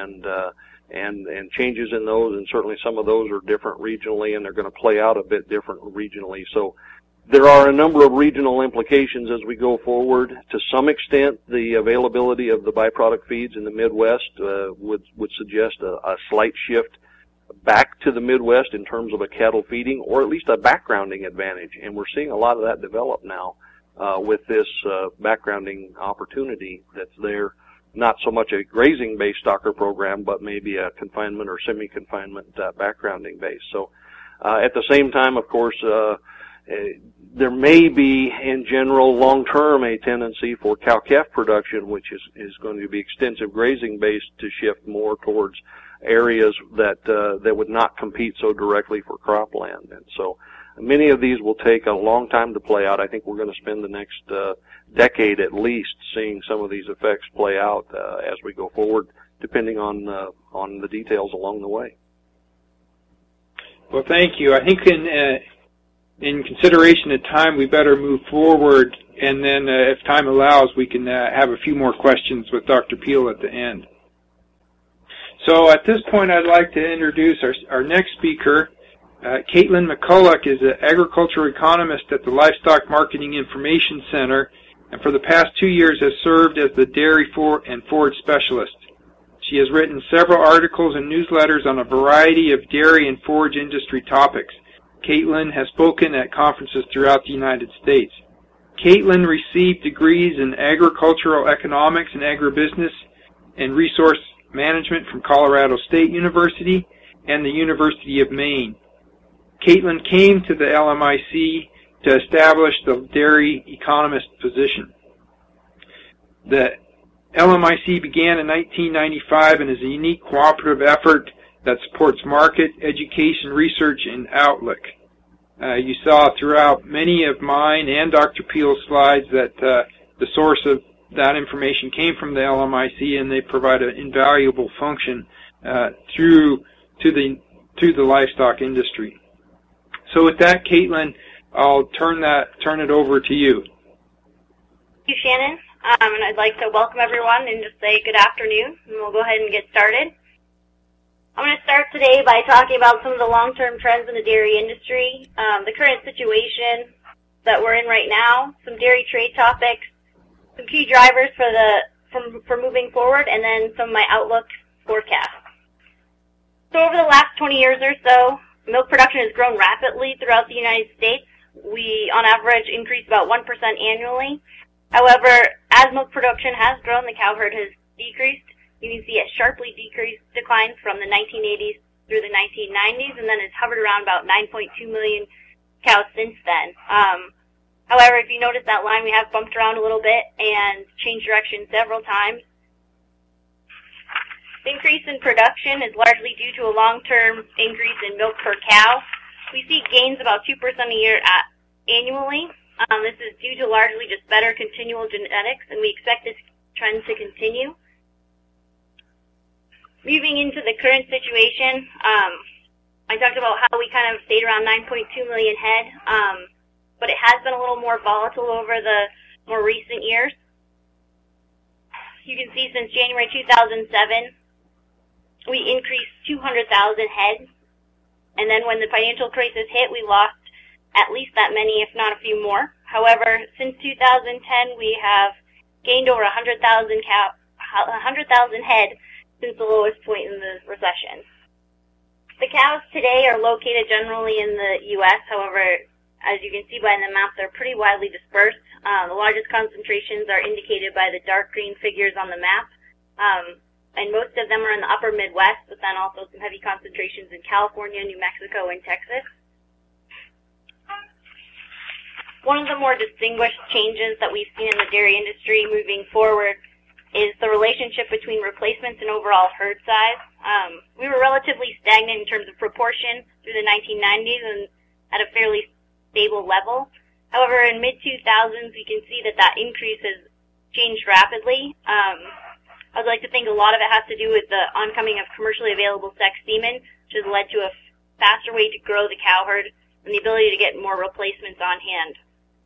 and changes in those, and certainly some of those are different regionally, and they're going to play out a bit different regionally. So there are a number of regional implications as we go forward. To some extent, the availability of the byproduct feeds in the Midwest would suggest a slight shift back to the Midwest in terms of a cattle feeding, or at least a backgrounding advantage, and we're seeing a lot of that develop now with this backgrounding opportunity that's there. Not so much a grazing-based stocker program, but maybe a confinement or semi-confinement backgrounding base. So at the same time, of course, there may be, in general, long-term, a tendency for cow-calf production, which is going to be extensive grazing-based, to shift more towards areas that would not compete so directly for cropland. And so many of these will take a long time to play out. I think we're going to spend the next decade at least seeing some of these effects play out as we go forward, depending on the details along the way. Well, thank you. I think in consideration of time, we better move forward, and then if time allows, we can have a few more questions with Dr. Peel at the end. So at this point, I'd like to introduce our next speaker. Caitlin McCulloch is an agricultural economist at the Livestock Marketing Information Center, and for the past 2 years has served as the dairy and forage specialist. She has written several articles and newsletters on a variety of dairy and forage industry topics. Caitlin has spoken at conferences throughout the United States. Caitlin received degrees in agricultural economics and agribusiness and resource management from Colorado State University and the University of Maine. Caitlin came to the LMIC to establish the dairy economist position. The LMIC began in 1995 and is a unique cooperative effort that supports market, education, research, and outlook. You saw throughout many of mine and Dr. Peel's slides that the source of that information came from the LMIC, and they provide an invaluable function to the livestock industry. So with that, Caitlin, I'll turn it over to you. Thank you, Shannon. And I'd like to welcome everyone and just say good afternoon, and we'll go ahead and get started. I'm going to start today by talking about some of the long-term trends in the dairy industry, the current situation that we're in right now, some dairy trade topics, some key drivers for moving forward, and then some of my outlook forecasts. So over the last 20 years or so, milk production has grown rapidly throughout the United States. We, on average, increase about 1% annually. However, as milk production has grown, the cow herd has decreased. You can see a sharply decline from the 1980s through the 1990s, and then it's hovered around about 9.2 million cows since then. However, if you notice that line, we have bumped around a little bit and changed direction several times. The increase in production is largely due to a long-term increase in milk per cow. We see gains about 2% a year annually. This is due to largely just better continual genetics, and we expect this trend to continue. Moving into the current situation, I talked about how we kind of stayed around 9.2 million head, but it has been a little more volatile over the more recent years. You can see since January 2007, we increased 200,000 head, and then when the financial crisis hit, we lost at least that many, if not a few more. However, since 2010, we have gained over 100,000 head since the lowest point in the recession. The cows today are located generally in the U.S. However, as you can see by the map, they're pretty widely dispersed. The largest concentrations are indicated by the dark green figures on the map, and most of them are in the upper Midwest, but then also some heavy concentrations in California, New Mexico, and Texas. One of the more distinguished changes that we've seen in the dairy industry moving forward is the relationship between replacements and overall herd size. We were relatively stagnant in terms of proportion through the 1990s and at a fairly stable level. However, in mid-2000s, we can see that increase has changed rapidly. I would like to think a lot of it has to do with the oncoming of commercially available sex semen, which has led to a faster way to grow the cow herd and the ability to get more replacements on hand.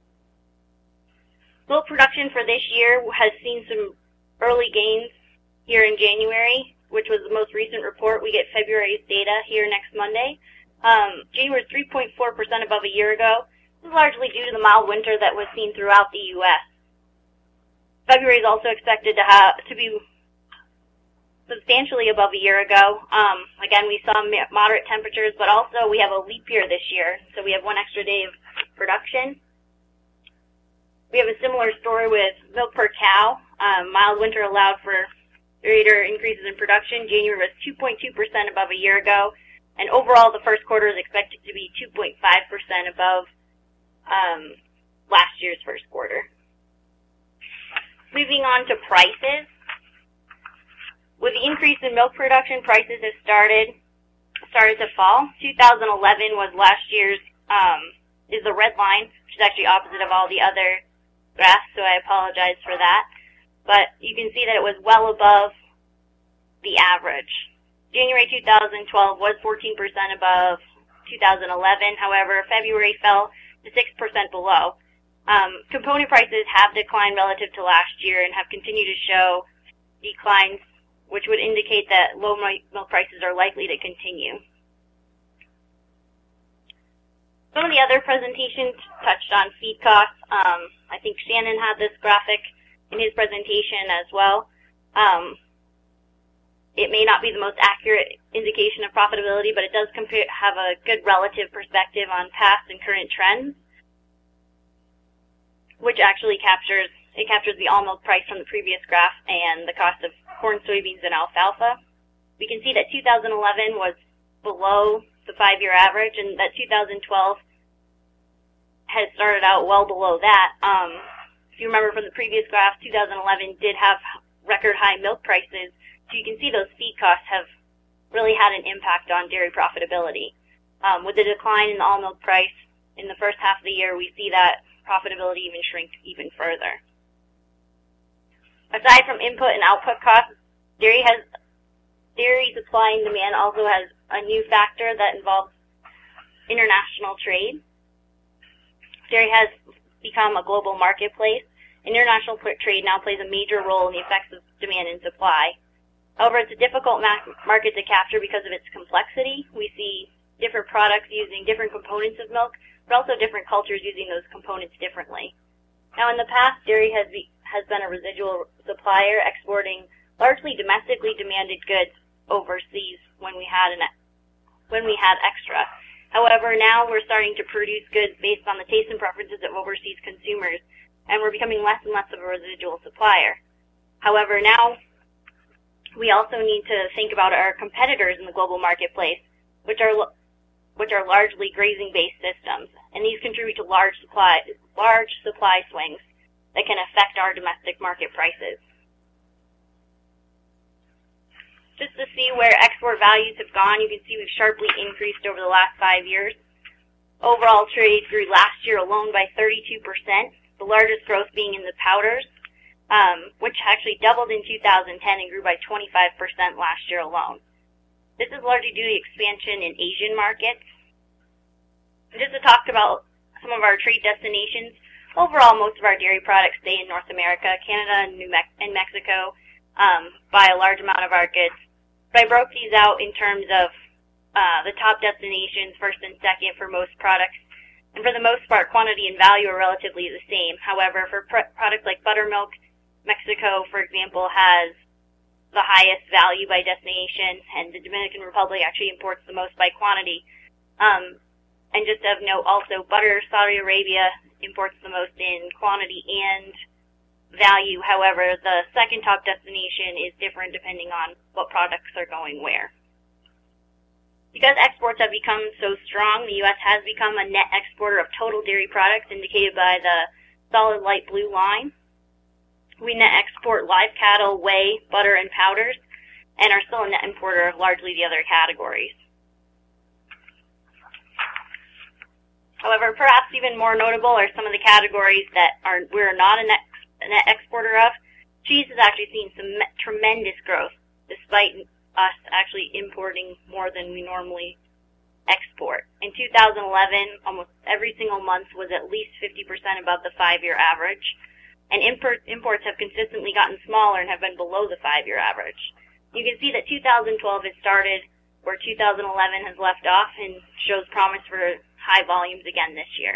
Milk production for this year has seen some early gains here in January, which was the most recent report. We get February's data here next Monday. January was 3.4% above a year ago. This is largely due to the mild winter that was seen throughout the U.S. February is also expected to be substantially above a year ago. Again, we saw moderate temperatures, but also we have a leap year this year, so we have one extra day of production. We have a similar story with milk per cow. Mild winter allowed for greater increases in production. January was 2.2% above a year ago, and overall the first quarter is expected to be 2.5% above last year's first quarter. Moving on to prices. With the increase in milk production, prices have started to fall. 2011 was last year's, is the red line, which is actually opposite of all the other graphs, so I apologize for that. But you can see that it was well above the average. January 2012 was 14% above 2011. However, February fell to 6% below. Component prices have declined relative to last year and have continued to show declines, which would indicate that low milk prices are likely to continue. Some of the other presentations touched on feed costs. I think Shannon had this graphic in his presentation as well. It may not be the most accurate indication of profitability, but it does have a good relative perspective on past and current trends, which actually captures the all milk price from the previous graph and the cost of corn, soybeans, and alfalfa. We can see that 2011 was below the 5-year average, and that 2012 has started out well below that. If you remember from the previous graph, 2011 did have record high milk prices, so you can see those feed costs have really had an impact on dairy profitability. With the decline in the all milk price in the first half of the year, we see that profitability even shrink even further. Aside from input and output costs, dairy supply and demand also has a new factor that involves international trade. Dairy has become a global marketplace. International trade now plays a major role in the effects of demand and supply. However, it's a difficult market to capture because of its complexity. We see different products using different components of milk, but also different cultures using those components differently. Now, in the past, dairy has been a residual supplier, exporting largely domestically demanded goods overseas when we had extra. However, now we're starting to produce goods based on the tastes and preferences of overseas consumers, and we're becoming less and less of a residual supplier. However, now we also need to think about our competitors in the global marketplace, which are largely grazing-based systems, and these contribute to large supply swings that can affect our domestic market prices. Just to see where export values have gone, you can see we've sharply increased over the last 5 years. Overall trade grew last year alone by 32%, the largest growth being in the powders, which actually doubled in 2010 and grew by 25% last year alone. This is largely due to the expansion in Asian markets. Just to talk about some of our trade destinations, overall most of our dairy products stay in North America. Canada and Mexico buy a large amount of our goods. But I broke these out in terms of the top destinations, first and second for most products. And for the most part, quantity and value are relatively the same. However, for products like buttermilk, Mexico, for example, has the highest value by destination, and the Dominican Republic actually imports the most by quantity. And just of note also, butter, Saudi Arabia imports the most in quantity and value. However, the second top destination is different depending on what products are going where. Because exports have become so strong, the U.S. has become a net exporter of total dairy products, indicated by the solid light blue line. We net export live cattle, whey, butter, and powders, and are still a net importer of largely the other categories. However, perhaps even more notable are some of the categories that we're not a net exporter of. Cheese has actually seen some tremendous growth, despite us actually importing more than we normally export. In 2011, almost every single month was at least 50% above the 5-year average, and imports have consistently gotten smaller and have been below the 5-year average. You can see that 2012 has started where 2011 has left off and shows promise for high volumes again this year.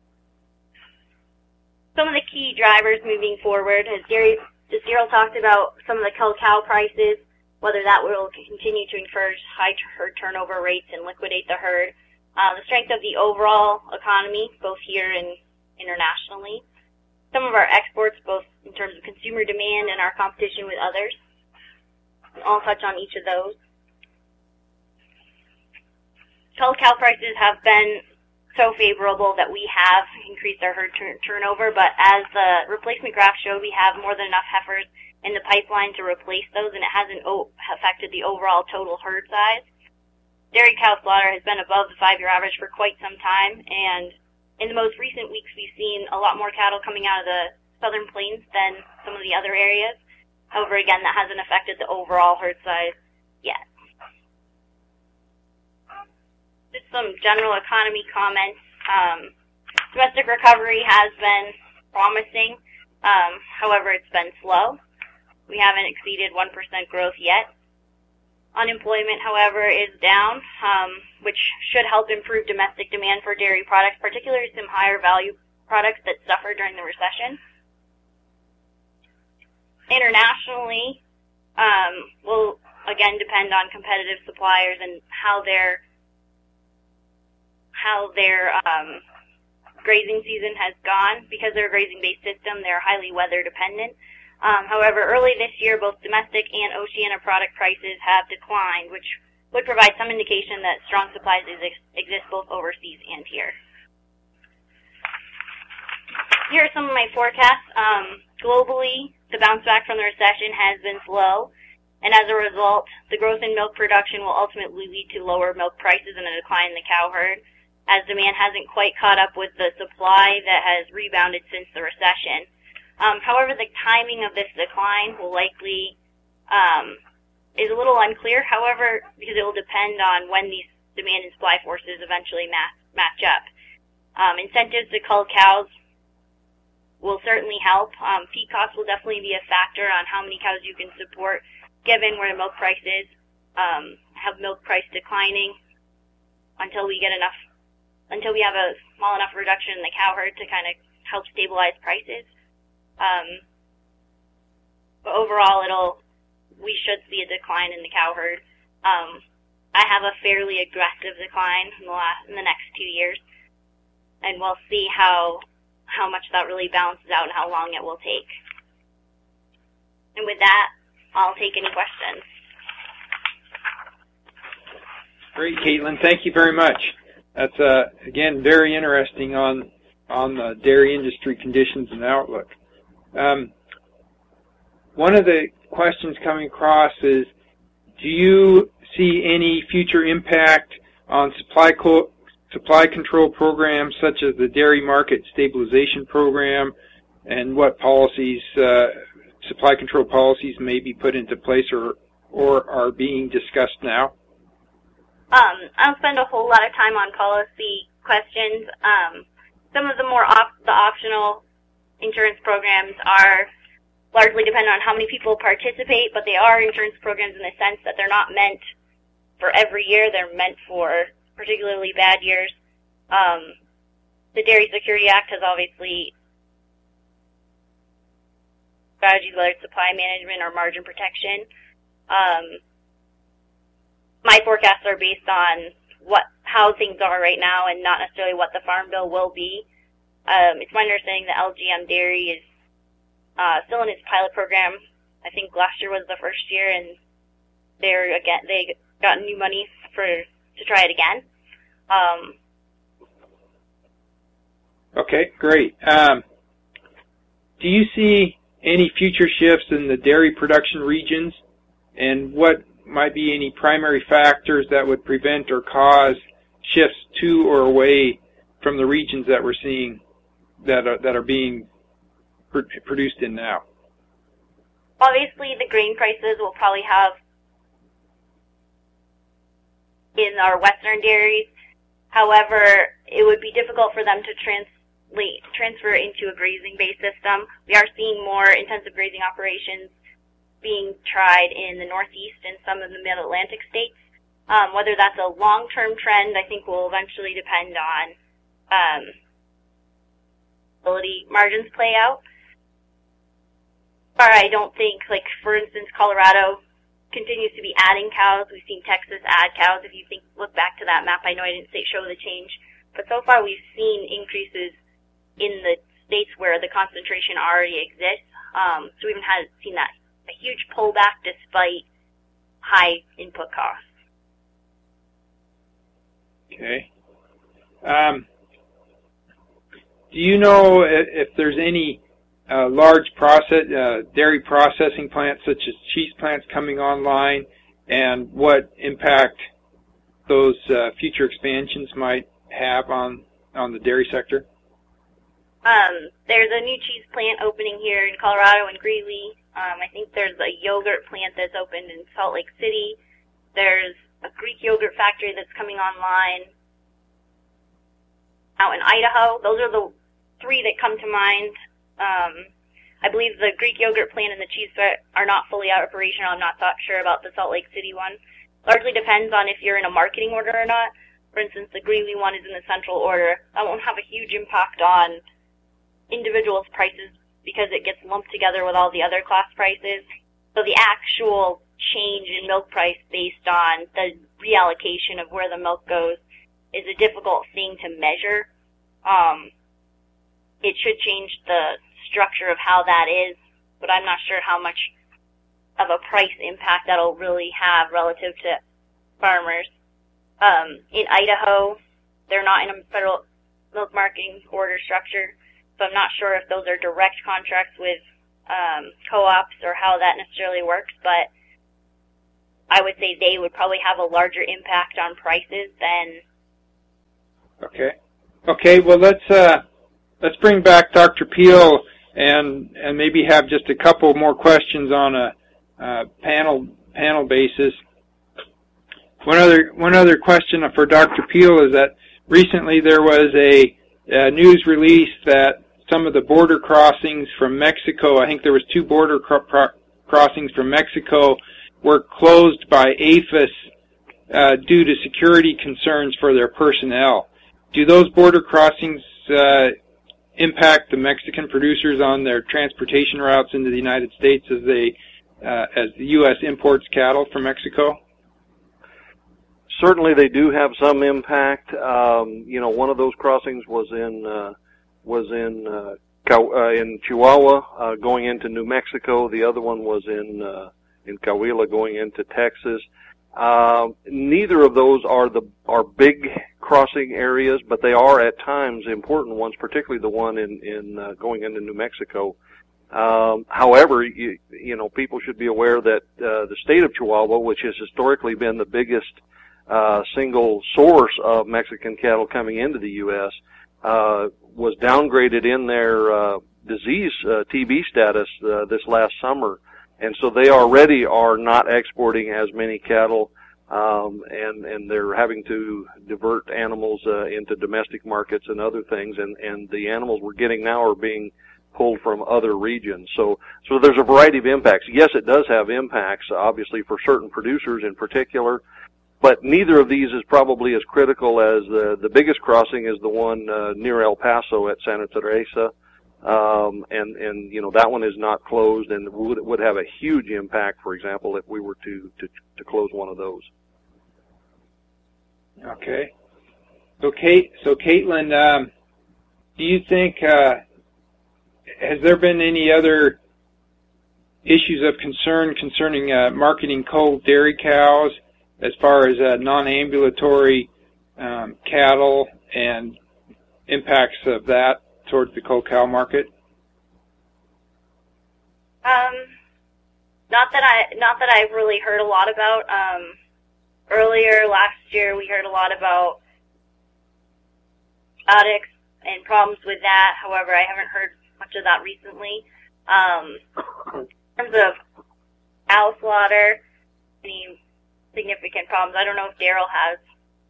Some of the key drivers moving forward, as Daryl talked about some of the cow prices, whether that will continue to encourage high herd turnover rates and liquidate the herd, the strength of the overall economy, both here and internationally, some of our exports, both in terms of consumer demand and our competition with others. And I'll touch on each of those. Cow prices have been so favorable that we have increased our herd turnover, but as the replacement graph showed, we have more than enough heifers in the pipeline to replace those, and it hasn't affected the overall total herd size. Dairy cow slaughter has been above the 5-year average for quite some time, and in the most recent weeks we've seen a lot more cattle coming out of the southern plains than some of the other areas. However, again, that hasn't affected the overall herd size yet. Just some general economy comments. Domestic recovery has been promising. However, it's been slow. We haven't exceeded 1% growth yet. Unemployment, however, is down, which should help improve domestic demand for dairy products, particularly some higher value products that suffered during the recession. Internationally, will again depend on competitive suppliers and how their grazing season has gone. Because they're a grazing-based system, they're highly weather dependent. However, early this year, both domestic and Oceania product prices have declined, which would provide some indication that strong supplies exist both overseas and here. Here are some of my forecasts. Globally, the bounce back from the recession has been slow, and as a result, the growth in milk production will ultimately lead to lower milk prices and a decline in the cow herd, as demand hasn't quite caught up with the supply that has rebounded since the recession. However, the timing of this decline will likely is a little unclear. However, because it will depend on when these demand and supply forces eventually match up. Incentives to cull cows will certainly help. Feed costs will definitely be a factor on how many cows you can support, given where the milk price is. Have milk price declining until we have a small enough reduction in the cow herd to kind of help stabilize prices. But overall, we should see a decline in the cow herd. I have a fairly aggressive decline in the next 2 years, and we'll see how much that really balances out and how long it will take. And with that, I'll take any questions. Great, Caitlin. Thank you very much. That's, again, very interesting on the dairy industry conditions and outlook. One of the questions coming across is, do you see any future impact on supply control programs such as the Dairy Market Stabilization Program, and what policies, supply control policies may be put into place or are being discussed now? I don't spend a whole lot of time on policy questions. Some of the the optional insurance programs are largely dependent on how many people participate, but they are insurance programs in the sense that they're not meant for every year. They're meant for particularly bad years. The Dairy Security Act has obviously strategies, whether it's supply management or margin protection. My forecasts are based on how things are right now and not necessarily what the Farm Bill will be. It's my understanding that LGM Dairy is still in its pilot program. I think last year was the first year, and they got new money to try it again. Okay, great. Do you see any future shifts in the dairy production regions, and what might be any primary factors that would prevent or cause shifts to or away from the regions that we're seeing that are being produced in now? Obviously, the grain prices will probably have in our western dairies. However, it would be difficult for them to transfer into a grazing-based system. We are seeing more intensive grazing operations being tried in the Northeast and some of the Mid-Atlantic states. Whether that's a long-term trend, I think will eventually depend on ability margins play out. Or I don't think, for instance, Colorado continues to be adding cows. We've seen Texas add cows. If you look back to that map, I know I didn't show the change, but so far we've seen increases in the states where the concentration already exists. So we haven't seen a huge pullback despite high input costs. Okay. Do you know if there's any large dairy processing plants such as cheese plants coming online, and what impact those future expansions might have on the dairy sector? There's a new cheese plant opening here in Colorado in Greeley. I think there's a yogurt plant that's opened in Salt Lake City. There's a Greek yogurt factory that's coming online out in Idaho. Those are the three that come to mind. I believe the Greek yogurt plant and the cheese plant are not fully operational. I'm not sure about the Salt Lake City one. Largely depends on if you're in a marketing order or not. For instance, the Greeley one is in the central order. That won't have a huge impact on individuals' prices because it gets lumped together with all the other class prices. So the actual change in milk price based on the reallocation of where the milk goes is a difficult thing to measure. It should change the structure of how that is, but I'm not sure how much of a price impact that'll really have relative to farmers. In Idaho, they're not in a federal milk marketing order structure, so I'm not sure if those are direct contracts with co-ops or how that necessarily works, but I would say they would probably have a larger impact on prices than... Okay, well, let's bring back Dr. Peel and maybe have just a couple more questions on a panel basis. One other question for Dr. Peel is that recently there was a news release that some of the border crossings from Mexico. I think there was 2 border crossings from Mexico were closed by APHIS due to security concerns for their personnel. Do those border crossings impact the Mexican producers on their transportation routes into the United States as the U.S. imports cattle from Mexico? Certainly, they do have some impact. One of those crossings was in Chihuahua going into New Mexico. The other one was in Coahuila going into Texas. Neither of those are big crossing areas, but they are at times important ones, particularly the one in going into New Mexico. However, people should be aware that the state of Chihuahua, which has historically been the biggest single source of Mexican cattle coming into the U.S., was downgraded in their disease TB status this last summer, and so they already are not exporting as many cattle, and they're having to divert animals into domestic markets and other things, and the animals we're getting now are being pulled from other regions. So there's a variety of impacts. Yes, it does have impacts, obviously, for certain producers in particular, but neither of these is probably as critical as the biggest crossing is the one near El Paso at Santa Teresa, and that one is not closed and would have a huge impact, for example, if we were to close one of those. Okay. So Caitlin, do you think has there been any other issues of concern concerning marketing cold dairy cows as far as non-ambulatory cattle and impacts of that towards the cold cow market? Not that I've really heard a lot about. Earlier last year, we heard a lot about addicts and problems with that. However, I haven't heard much of that recently. In terms of cow slaughter, any significant problems? I don't know if Daryl has.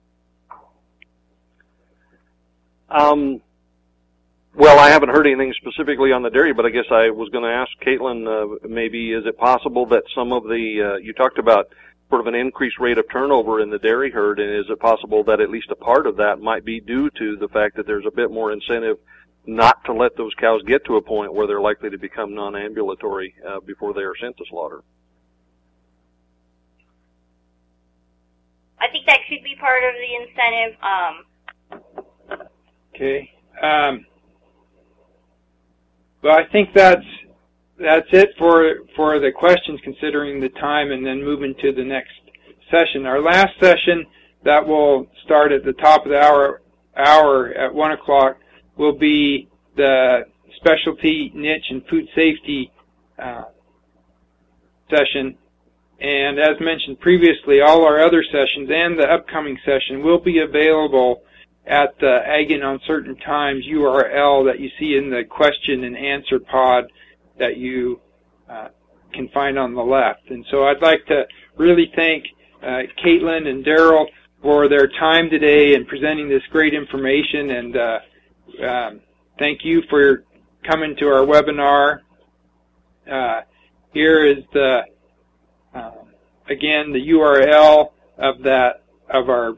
Well, I haven't heard anything specifically on the dairy, but I guess I was going to ask Caitlin, maybe is it possible that some of the, you talked about sort of an increased rate of turnover in the dairy herd, and is it possible that at least a part of that might be due to the fact that there's a bit more incentive not to let those cows get to a point where they're likely to become non-ambulatory before they are sent to slaughter? I think that could be part of the incentive. Okay. Well, I think that's it for the questions, considering the time, and then moving to the next session. Our last session that will start at the top of the hour at 1 o'clock will be the specialty, niche, and food safety session. And as mentioned previously, all our other sessions and the upcoming session will be available at the Ag in Uncertain Times URL that you see in the question and answer pod that you can find on the left. And so I'd like to really thank Caitlin and Daryl for their time today and presenting this great information, and thank you for coming to our webinar. Here is the again, the URL of our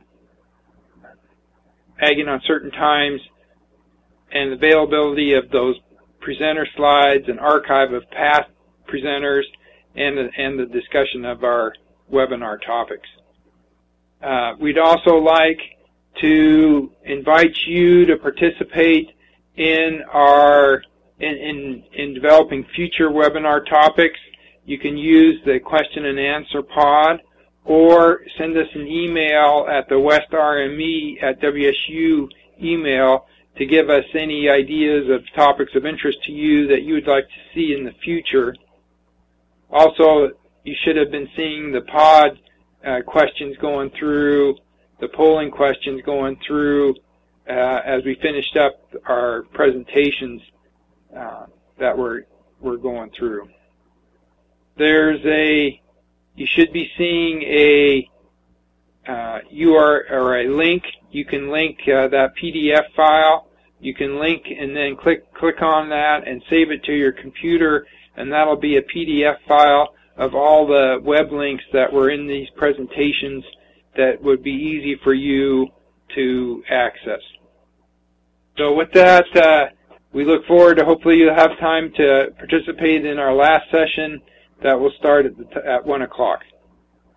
Ag in Uncertain Times, and availability of those presenter slides, an archive of past presenters, and the discussion of our webinar topics. We'd also like to invite you to participate in in developing future webinar topics. You can use the question and answer pod, or send us an email at the WestRME@WSU email to give us any ideas of topics of interest to you that you would like to see in the future. Also, you should have been seeing the pod questions going through, the polling questions going through as we finished up our presentations that we're going through. You should be seeing a URL or a link. You can link that PDF file you can link and then click on that and save it to your computer, and that'll be a PDF file of all the web links that were in these presentations that would be easy for you to access. So with that, we look forward to hopefully you'll have time to participate in our last session that will start at 1 o'clock.